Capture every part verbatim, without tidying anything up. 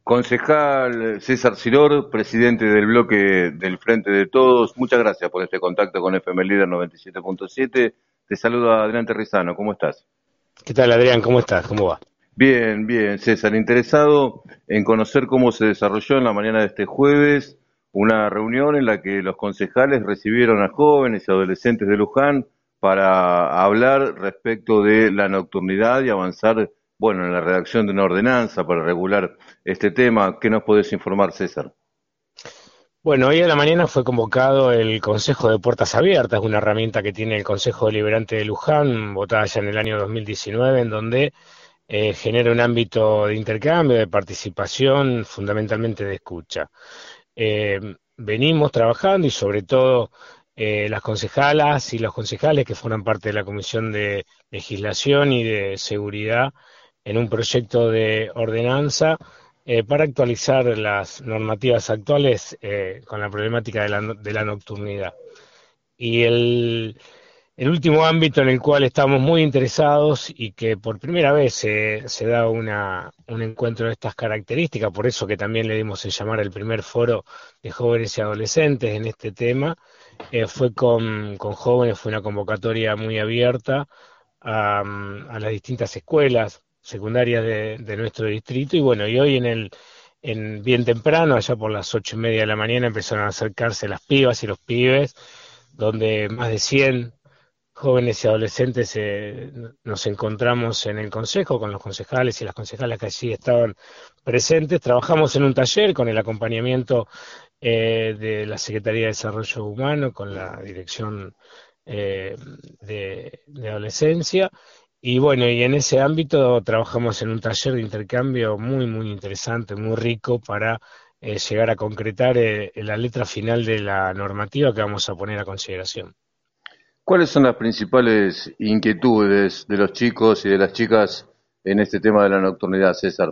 Concejal César Ciror, presidente del bloque del Frente de Todos, muchas gracias por este contacto con F M Líder noventa y siete punto siete. Te saluda Adrián Terrizano, ¿cómo estás? ¿Qué tal, Adrián? ¿Cómo estás? ¿Cómo va? Bien, bien, César, interesado en conocer cómo se desarrolló en la mañana de este jueves una reunión en la que los concejales recibieron a jóvenes y adolescentes de Luján para hablar respecto de la nocturnidad y avanzar, bueno, en la redacción de una ordenanza para regular este tema. ¿Qué nos podés informar, César? Bueno, hoy a la mañana fue convocado el Consejo de Puertas Abiertas, una herramienta que tiene el Consejo Deliberante de Luján, votada ya en el año dos mil diecinueve, en donde eh, genera un ámbito de intercambio, de participación, fundamentalmente de escucha. Eh, Venimos trabajando y sobre todo eh, las concejalas y los concejales que forman parte de la Comisión de Legislación y de Seguridad en un proyecto de ordenanza eh, para actualizar las normativas actuales eh, con la problemática de la, no- de la nocturnidad. Y el, el último ámbito en el cual estamos muy interesados y que por primera vez se, se da una, un encuentro de estas características, por eso que también le dimos en llamar el primer foro de jóvenes y adolescentes en este tema, eh, fue con, con jóvenes, fue una convocatoria muy abierta a, a las distintas escuelas secundarias de, de nuestro distrito y bueno, y hoy en el en bien temprano, allá por las ocho y media de la mañana, empezaron a acercarse las pibas y los pibes, donde más de cien jóvenes y adolescentes eh, nos encontramos en el consejo con los concejales y las concejalas que allí estaban presentes. Trabajamos en un taller con el acompañamiento eh, de la Secretaría de Desarrollo Humano, con la Dirección eh, de, de Adolescencia. Y bueno, y en ese ámbito trabajamos en un taller de intercambio muy, muy interesante, muy rico para eh, llegar a concretar eh, la letra final de la normativa que vamos a poner a consideración. ¿Cuáles son las principales inquietudes de los chicos y de las chicas en este tema de la nocturnidad, César?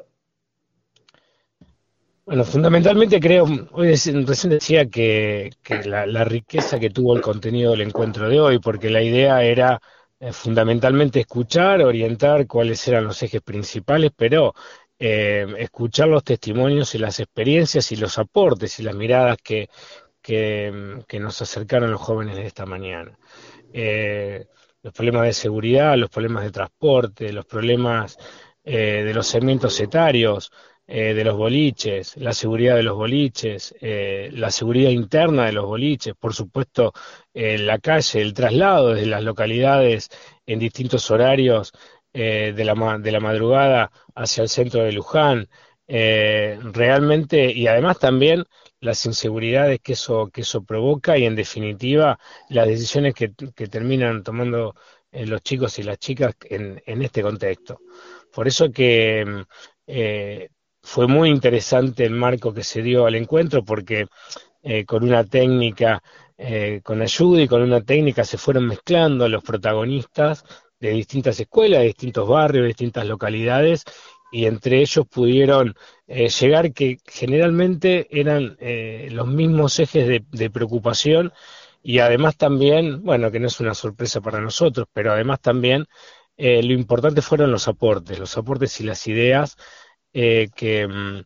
Bueno, fundamentalmente creo, hoy dec- recién decía que, que la, la riqueza que tuvo el contenido del encuentro de hoy, porque la idea era eh, fundamentalmente escuchar, orientar cuáles eran los ejes principales, pero eh, escuchar los testimonios y las experiencias y los aportes y las miradas que, que, que nos acercaron los jóvenes de esta mañana. Eh, los problemas de seguridad, los problemas de transporte, los problemas eh, de los segmentos etarios, eh, de los boliches, la seguridad de los boliches, eh, la seguridad interna de los boliches, por supuesto, eh, la calle, el traslado desde las localidades en distintos horarios eh, de la, ma- de la madrugada hacia el centro de Luján. Eh, realmente, y además también las inseguridades que eso, que eso provoca y en definitiva las decisiones que, que terminan tomando eh, los chicos y las chicas en, en este contexto. Por eso que mm, eh, fue muy interesante el marco que se dio al encuentro, porque eh, con una técnica, eh, con ayuda y con una técnica se fueron mezclando los protagonistas de distintas escuelas, de distintos barrios, de distintas localidades, y entre ellos pudieron eh, llegar que generalmente eran eh, los mismos ejes de, de preocupación y además también, bueno, que no es una sorpresa para nosotros, pero además también eh, lo importante fueron los aportes, los aportes y las ideas eh, que, mm,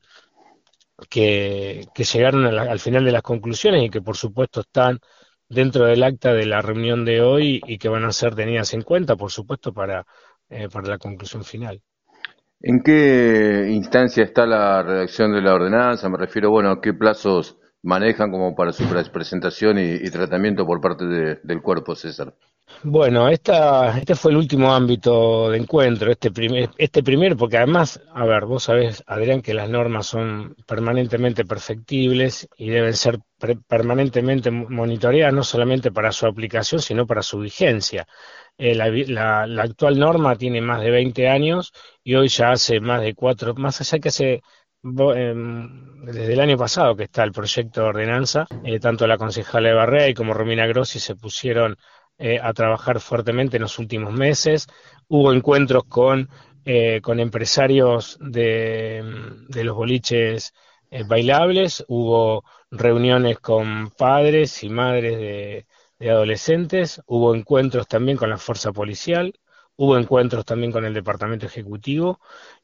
que, que llegaron a la- al final de las conclusiones y que por supuesto están dentro del acta de la reunión de hoy y que van a ser tenidas en cuenta, por supuesto, para, eh, para la conclusión final. ¿En qué instancia está la redacción de la ordenanza? Me refiero, bueno, a qué plazos manejan como para su pre- presentación y, y tratamiento por parte de- del cuerpo, César. Bueno, esta, este fue el último ámbito de encuentro, este primer, este primer, porque además, a ver, vos sabés, Adrián, que las normas son permanentemente perfectibles y deben ser pre- permanentemente mo- monitoreadas, no solamente para su aplicación, sino para su vigencia. Eh, la, vi- la- la actual norma tiene más de veinte años y hoy ya hace más de cuatro, más allá que hace, bo- em, desde el año pasado que está el proyecto de ordenanza, eh, tanto la concejala Eva Rey como Romina Grossi se pusieron eh, a trabajar fuertemente en los últimos meses. Hubo encuentros con, eh, con empresarios de, de los boliches eh, bailables, hubo reuniones con padres y madres de, de adolescentes, hubo encuentros también con la fuerza policial, hubo encuentros también con el departamento ejecutivo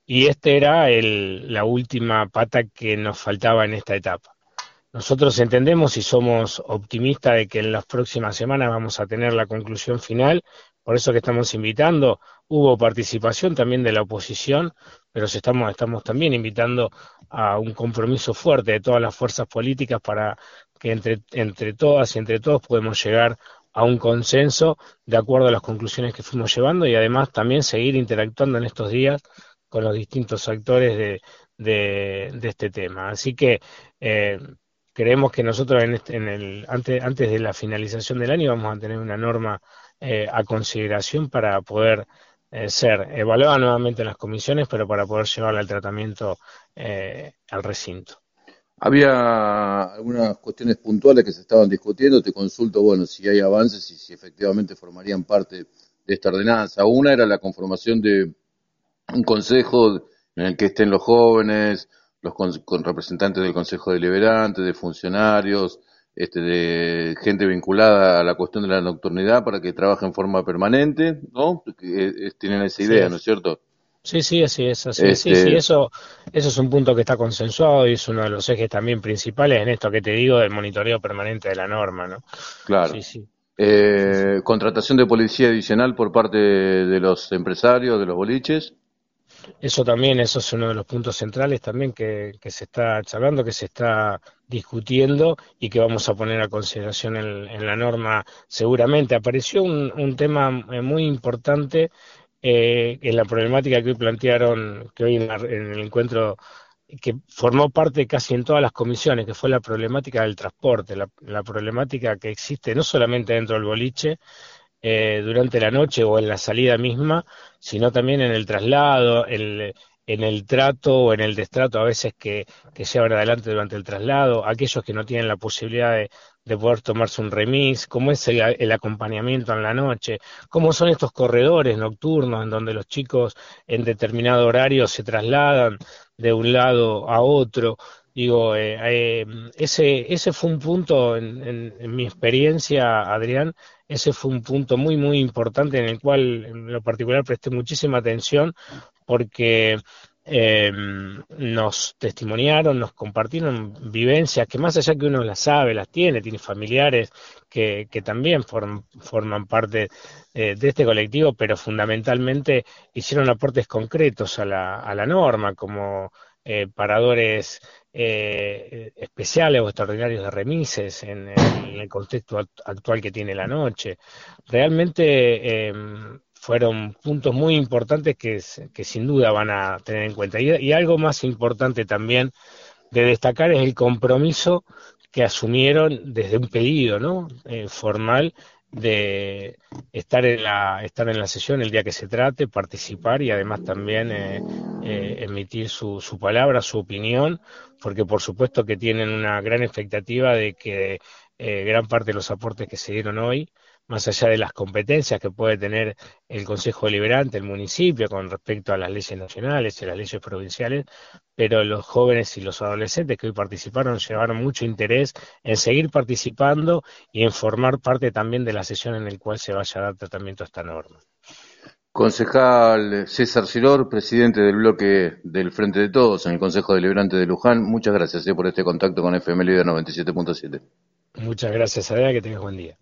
y este era el, la última pata que nos faltaba en esta etapa. Nosotros entendemos y somos optimistas de que en las próximas semanas vamos a tener la conclusión final, por eso que estamos invitando, hubo participación también de la oposición, pero se estamos, estamos también invitando a un compromiso fuerte de todas las fuerzas políticas para que entre, entre todas y entre todos podemos llegar a un consenso de acuerdo a las conclusiones que fuimos llevando y además también seguir interactuando en estos días con los distintos actores de, de, de este tema. Así que eh, creemos que nosotros en, este, en el antes, antes de la finalización del año vamos a tener una norma eh, a consideración para poder eh, ser evaluada nuevamente en las comisiones, pero para poder llevarla al tratamiento eh, al recinto. Había algunas cuestiones puntuales que se estaban discutiendo, te consulto, bueno, si hay avances y si efectivamente formarían parte de esta ordenanza. Una era la conformación de un consejo en el que estén los jóvenes, los con, con representantes del Consejo Deliberante, de funcionarios, este, de gente vinculada a la cuestión de la nocturnidad para que trabaje en forma permanente, ¿no? Que, eh, tienen esa Sí, idea, ¿no es cierto? sí, sí, así es, así es, sí, sí, Este, eso, eso es un punto que está consensuado y es uno de los ejes también principales en esto que te digo del monitoreo permanente de la norma, ¿no? claro. Sí, sí, sí, sí. Eh, contratación de policía adicional por parte de los empresarios, de los boliches. Eso también, eso es uno de los puntos centrales también que, que se está charlando, que se está discutiendo y que vamos a poner a consideración en, en la norma seguramente. Apareció un, un tema eh, muy importante eh, en la problemática que hoy plantearon, que hoy en, la- en el encuentro, que formó parte casi en todas las comisiones, que fue la problemática del transporte, la, la problemática que existe no solamente dentro del boliche, eh, durante la noche o en la salida misma, sino también en el traslado, el, en el trato o en el destrato a veces que, que llevan adelante durante el traslado, aquellos que no tienen la posibilidad de, de poder tomarse un remis, cómo es el, el acompañamiento en la noche, cómo son estos corredores nocturnos en donde los chicos en determinado horario se trasladan de un lado a otro. Digo, eh, eh, ese, ese fue un punto en, en, en mi experiencia, Adrián, ese fue un punto muy, muy importante en el cual en lo particular presté muchísima atención porque eh, nos testimoniaron, nos compartieron vivencias que más allá que uno las sabe, las tiene, tiene familiares que, que también form, forman parte eh, de este colectivo, pero fundamentalmente hicieron aportes concretos a la, a la norma, como eh, paradores eh, especiales o extraordinarios de remises en, en el contexto act- actual que tiene la noche. Realmente eh, fueron puntos muy importantes que, s- que sin duda van a tener en cuenta. Y, y algo más importante también de destacar es el compromiso que asumieron desde un pedido, ¿no? Eh, formal de estar en la estar en la sesión el día que se trate, participar y además también eh, eh, emitir su, su palabra, su opinión, porque por supuesto que tienen una gran expectativa de que eh, gran parte de los aportes que se dieron hoy, más allá de las competencias que puede tener el Consejo Deliberante, el municipio, con respecto a las leyes nacionales y a las leyes provinciales, pero los jóvenes y los adolescentes que hoy participaron llevaron mucho interés en seguir participando y en formar parte también de la sesión en la cual se vaya a dar tratamiento a esta norma. Concejal César Silor, presidente del bloque del Frente de Todos en el Consejo Deliberante de Luján, muchas gracias eh, por este contacto con F M Líder noventa y siete punto siete. Muchas gracias, Adela, que tengas buen día.